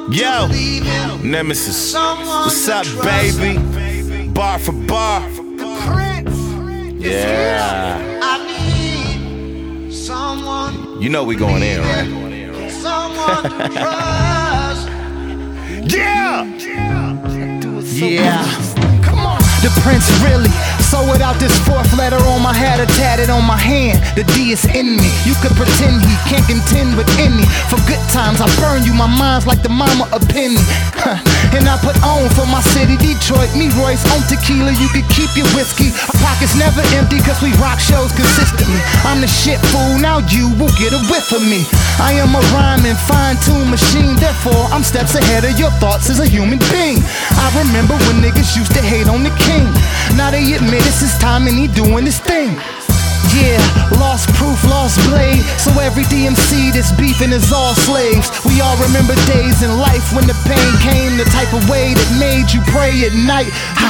Yo, Nemesis, what's up, baby? Bar for bar. Yeah. You know we going in, right? Yeah. Yeah. The Prince really. So without this fourth letter on my hat or tatted on my hand, the D is in me. You could pretend he can't contend with any. For good times I burn you, my mind's like the mama a penny. And I put on for my city, Detroit. Me Royce on tequila, you could keep your whiskey. Our pockets never empty cause we rock shows consistently. I'm the shit fool, now you will get a whiff of me. I am a rhyming fine-tuned machine, therefore I'm steps ahead of your thoughts as a human being. I remember when niggas used to hate on the king. Now they admit it's his time and he doing his thing. Yeah, lost proof, lost blade. So every DMC that's beefing is all slaves. We all remember days in life when the pain came the type of way that made you pray at night.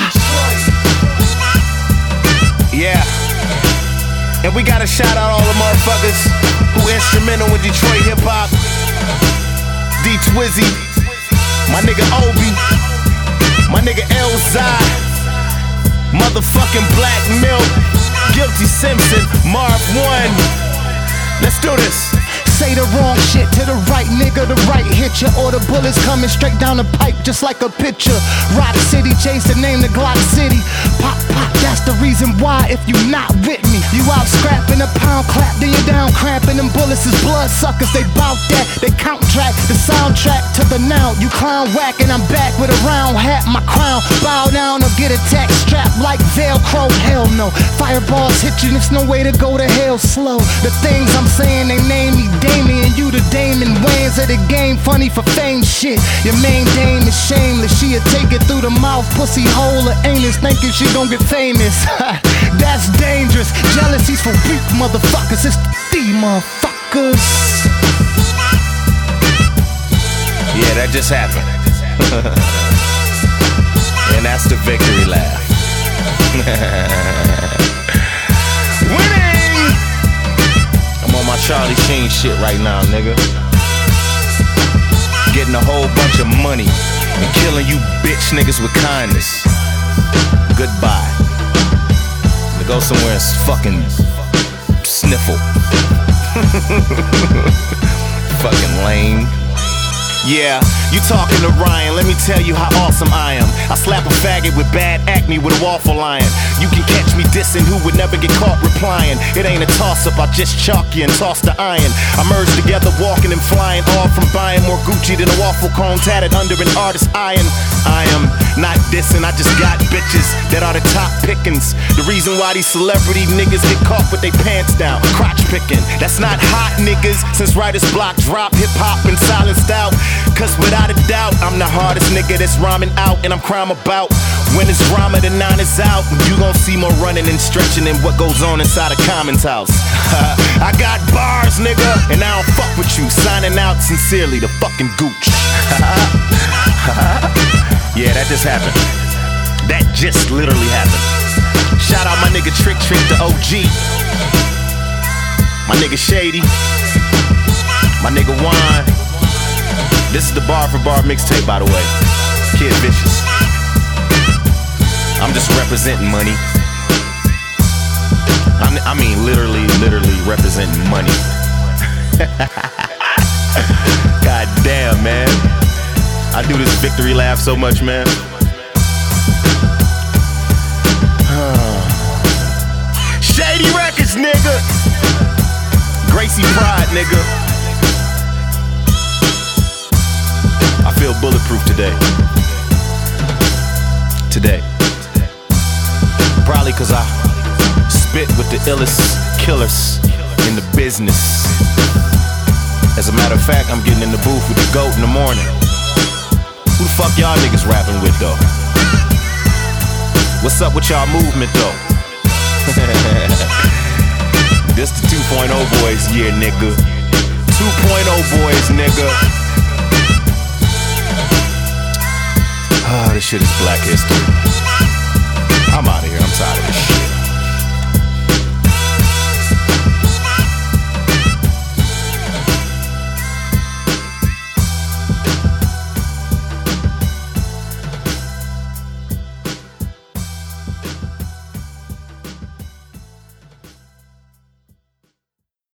Yeah. And we gotta shout out all the motherfuckers who instrumental in Detroit hip-hop. D Twizzy, my nigga Obi, my nigga Elzai, motherfucking Black Milk, Guilty Simpson, Marv 1. Let's do this. Say the wrong shit to the right nigga, the right hit ya, or the bullets coming straight down the pipe just like a picture. Rock City, chase the name the Glock City. Pop, pop, that's the reason why if you not with me, you out scrapping a pound clap, then you down cramping. Them bullets is blood suckers, they bout that. They count track, the soundtrack to the now. You clown whack and I'm back with a round hat, my crown. Bow down or get attacked, strapped like Velcro. Hell no, fireballs hit you, there's no way to go to hell slow. The things I'm saying, they name me Damien, you the Damon Wayans of the game, funny for fame shit. Your main dame is shameless, she'll take it through the mouth, pussy hole or anus, thinking she gon' get famous. That's dangerous, jealousy's for weak motherfuckers, it's the motherfuckers. Yeah, that just happened. And that's the victory laugh. My Charlie Sheen shit right now, nigga. Getting a whole bunch of money and killing you bitch niggas with kindness. Goodbye. To go somewhere and fucking sniffle. Fucking lame. Yeah, you talking to Ryan, let me tell you how awesome I am. I slap a faggot with bad acne with a waffle iron. You can catch me dissing who would never get caught replying. It ain't a toss-up, I just chalk you and toss the iron. I merge together, walking and flying, all from buying more Gucci than a waffle cone tatted under an artist's iron. I am not dissing, I just got bitches that are the top pickings. The reason why these celebrity niggas get caught with their pants down, crotch picking. That's not hot niggas, since writer's block drop hip-hop and silenced out. Cause without a doubt, I'm the hardest nigga that's rhyming out and I'm crime about. When it's drama, the 9 is out. You gon' see more running and stretching than what goes on inside a Common's house. I got bars, nigga, and I don't fuck with you. Signing out sincerely, the fucking gooch. Yeah, that just happened. That just literally happened. Shout out my nigga Trick the OG. My nigga Shady. My nigga Wine. This is the Bar for Bar mixtape, by the way. Kid Vicious. I'm just representing money. I mean, literally representing money. God damn, man. I do this victory laugh so much, man. Shady Records, nigga. Gracie Pride, nigga. I feel bulletproof today. Probably cause I spit with the illest killers in the business. As a matter of fact, I'm getting in the booth with the GOAT in the morning. Who the fuck y'all niggas rapping with though? What's up with y'all movement though? This the 2.0 boys year, nigga. 2.0 boys, nigga. Oh, this shit is Black history. I'm out of here. I'm tired of this shit.